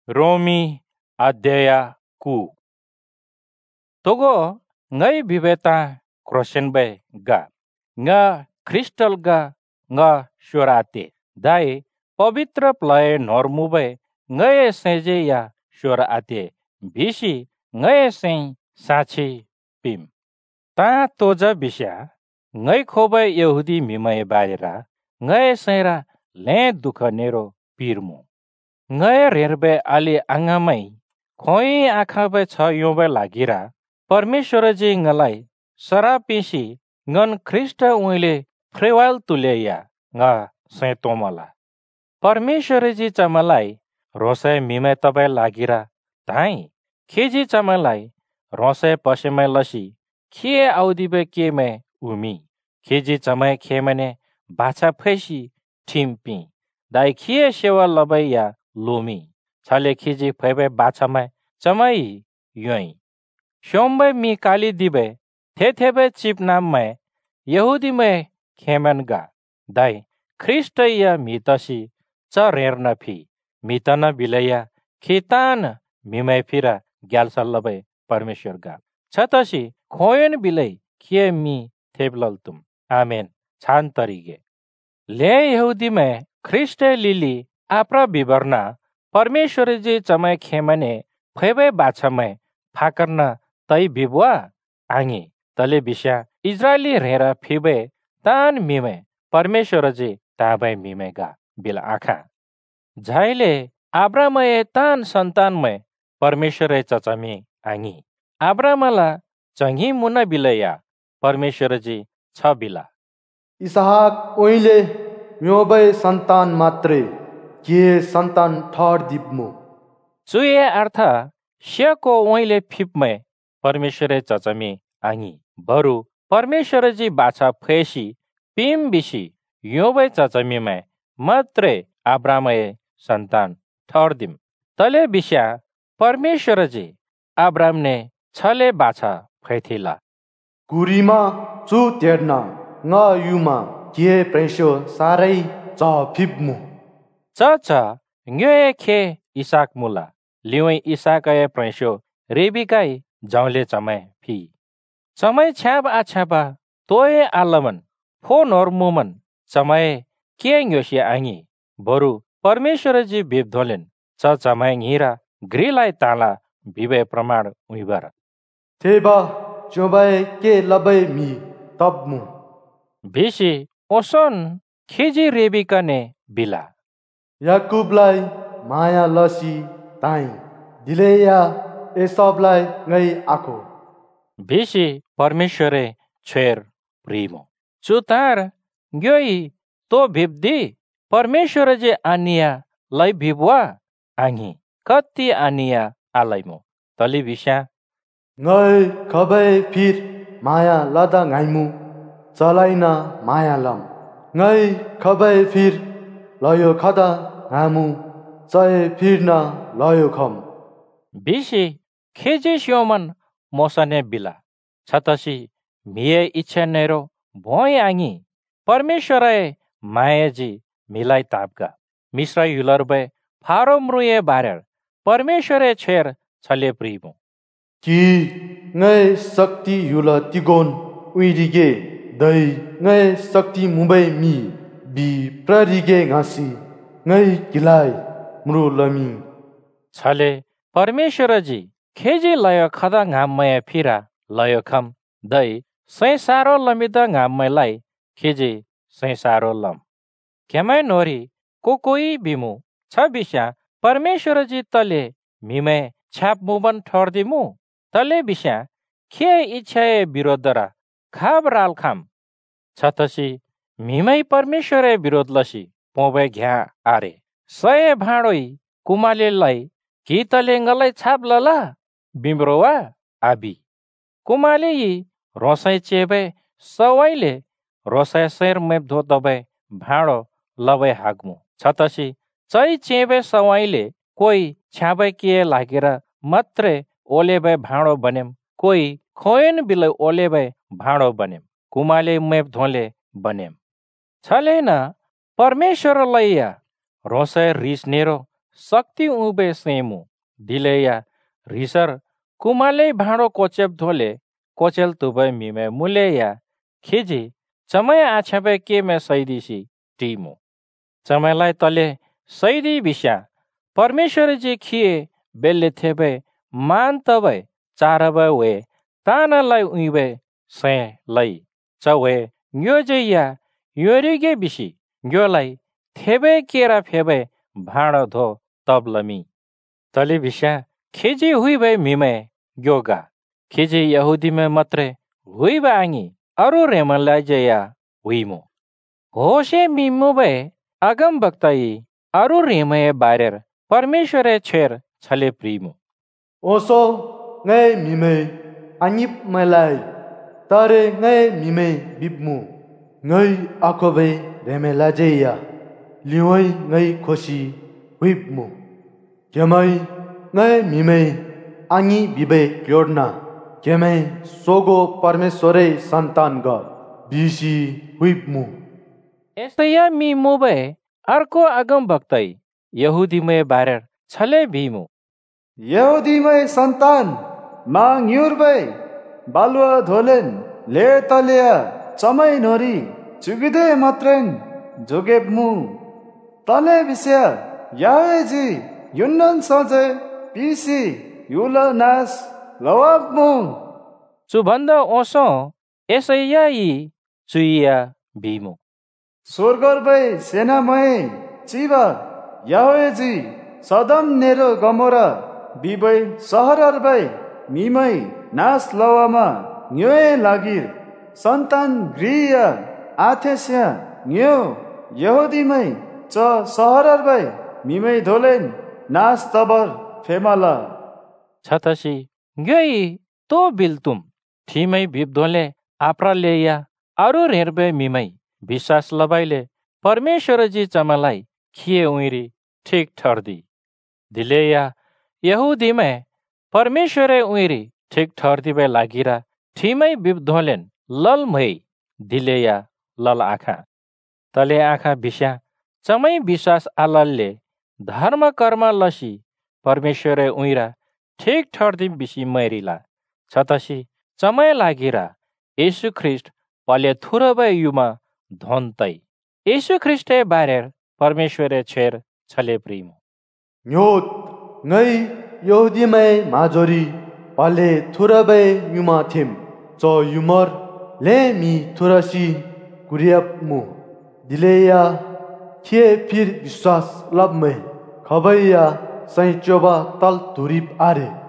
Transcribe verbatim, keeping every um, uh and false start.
Romi adaya ku. Togo ngai bibeta kroshenbe ga. Nga kristal ga nga shurate. Dai pavitra play normube ngai seje ya shurate. Bishi ngai sen sachi pim. Ta toja bisha ngai khobe yahudi mimai barera ngai sera le dukha nero pirmu. Ngai rerbe ali angamai khoi आँखाबे छ योबे लागिरा परमेश्वरजी ngलाई सरापिसी ngन ख्रिस्ट उइले फ्रेवाल तुलेया nga से तोमला परमेश्वरजी चमलाई रोसे मिमे तबे लागिरा धाई खेजी चमलाई रोसे पसेमे लसी खे आउदिबे केमे उमी खेजी चमै खेमने बाछा फैसी ठिम्पी दाई खे सेवा लबैया लोमी छले खिजी फैबे बाछामै चमै योई शोम्बे मी काली दिबे थे थेबे चिप नाम में यहूदी में खेमन गा दाई ख्रिस्ट या मीतसी च रेर न फी मीतन बिलया खितान मिमै फिरा ग्याल सल्लबे परमेश्वर गा छतसी खोयन बिलै खे मी थेबलल तुम आमेन छान तरीगे ले यहूदी में ख्रिस्ट लिली आपरा विवरणा परमेश्वर जी चमै खेमने फैबे बाछमै फाकर्न तै बिबुआ आंगी तले बिस्या इजरायली रेरा फिबे तान मिमे परमेश्वर जी ताबै मिमे गा बिल आखा झाइले आब्रामय तान संतानमय परमेश्वर चचमी आंगी आब्रामला चंगी मुना बिलया परमेश्वर जी छ बिला इसहाक ओइले म्योबै सन्तान मात्रै के सन्तान ठहर दिप्मु चुए अर्थ श्यको ओइले फिपमै परमेश्वर चचमी आंगी बरु परमेश्वर जी बाछा फैसी पिम बिसी योबै चचमीमै मात्रै आब्रामय सन्तान ठहर दिम तले बिस्या परमेश्वर जी आब्राम ने छले बाछा फैथिला कुरीमा चु तेर्ना nga युमा के प्रेसो सारै च फिप्मु च च न्योए खे इसाक मुला लिवै इसाकय प्रेसो रेबिकाई जाउले चमै फी चमै छ्याब आछ्याबा तोए आलमन फो नोर्मुमन चमै के न्योसी आंगी बरु परमेश्वर जी बिब धोलेन च चमै ङिरा ग्रिलाई ताला बिबे प्रमाण उइबर थेबा चोबाय के लबै मी तब्मु बिसी ओसन खिजी रेबिकने बिला याकुबलाई माया लसी ताई दिलेया एसबलाई ngै आखो बिसी परमेश्वरे छेर प्रिमो चुतार ग्योई तो भिब्दी परमेश्वर जे आनिया लै भिबवा आंगी कति आनिया आलैमो तली बिस्या ngै खबै फिर माया लदा ngaइमु चलाइना माया लम ngै खबै फिर लयो खदा हामु चय फिरना लयो खम बिसी खेजे श्योमन मोसने बिला छतसी मिए इच्छा नेरो भोय आंगी परमेश्वरय मायाजी मिलाई तापका मिश्रा युलरबे फारो मृये बारेर परमेश्वरे छेर छले प्रिमु कि ngै शक्ति युल तिगोन उइरिगे दै ngै शक्ति मुबै मी बि प्ररिगे घासी ngै किलाय मृ लमी छले परमेश्वरजी खेजी लय खदा घाममय फिरा लय खम दै सै सारो लमिदा घाममयलाई खेजी सै सारो लम केमै नोरी को कोई बिमु छ बिस्या परमेश्वरजी तले मिमे छाप मुबन ठर्दिमु तले बिस्या खे इच्छाए विरोधरा खाब राल खाम छतसी मिमै परमेश्वरे विरोध लसी पोबे घ्या आरे सय भाँडोई कुमालेलाई कि तले ngलै छाप लला बिम्रोवा आबी कुमाले यी रोसै चेबे सवैले रोसै सेर मेप धो दबे भाँडो लबे हाग्मु छतसी चै चेबे सवैले कोई छ्याबे किए लागेर मात्रै ओलेबे भाँडो बनेम कोई खोयन बिलै ओलेबे भाँडो बनेम कुमाले मेप धोले बनेम छलेन परमेश्वर लैया रोसै रिस नेरो शक्ति उबे सेमु दिलेया रिसर कुमाले भाँडो कोचेप धोले कोचेल तुबे मिमे मुलेया खिजी चमय आछबे के मे सैदिसी टीमु चमयलाई तले सैदी बिस्या परमेश्वर जी खिए बेले थेबे मान तबे चारबे वे तानालाई उइबे से लै चवे न्यो जया योरिगे बिसी न्योलाई थेबे केरा फेबे भाँडो धो तबलमी तले बिस्या खिजी हुइबे मिमे योगा खिजी यहुदी में मत्रे हुइबे आंगी अरु रेमलाई जया हुइमु होशे मिमु बे अगम बक्ताई अरु रेमये बारेर परमेश्वरे छेर छले प्रिमु ओसो ngai mime anyip malai tare ngai mime bibmu ngai akobe remelajeya liwai ngai khosi huipmu kemai ngai mime ani bibe yorna kemai sogo parmeshware santan ga bisi huipmu यसैया मिमु बे अर्को अगम बक्तै यहुदीमय बारेर छले भीमु यहुदीमय सन्तान मांग युरबे बालुवा धोलेन ले तलिया चमै नोरी चुगिदे मत्रेन जोगेबमु तले बिस्या यावेजी युन्नन सजे पिसी युला नास लवाबमु सुभन्दा ओसो यसैया यी चुइया भीमु स्वर्गर्बै सेनामय चिवा यावेजी सदम नेरो गमोरा बिबै सहरर्बै मिमै नास लवामा न्योए लागिर सन्तान ग्रिया आथेस्या न्यो यहुदीमै च सहरर्बै मिमै धोलेन नास तबर फेमाला छतसी ग्योई तो बिल्तुम ठीमै बिब्धोले आप्रालेया अरु रेर्बे मिमै विश्वास लबाइले परमेश्वरजी चमलाई खिए उइरी ठीक ठर्दी दिलेया यहुदीमै परमेश्वरे उइरी ठीक ठर्दिबे लागिरा ठीमै बिब्धोलेन लल मै दिलेया लल आँखा तले आँखा बिस्या चमै विश्वास आललले धर्म कर्म लसी परमेश्वरे उइरा ठीक ठर्दी बिसी मैरिला छतसी चमै लागिरा येशू ख्रिस्ट पले थुरबे युमा धोन्तै येशू ख्रिस्टे बारेर परमेश्वरे छेर छले प्रिमु न्योत ngai yahudimai majori pale thurabe yuma them cho yumar le mi thurasi kuriap mu dileya khie phir vishwas labme khabaiya sai choba tal turip are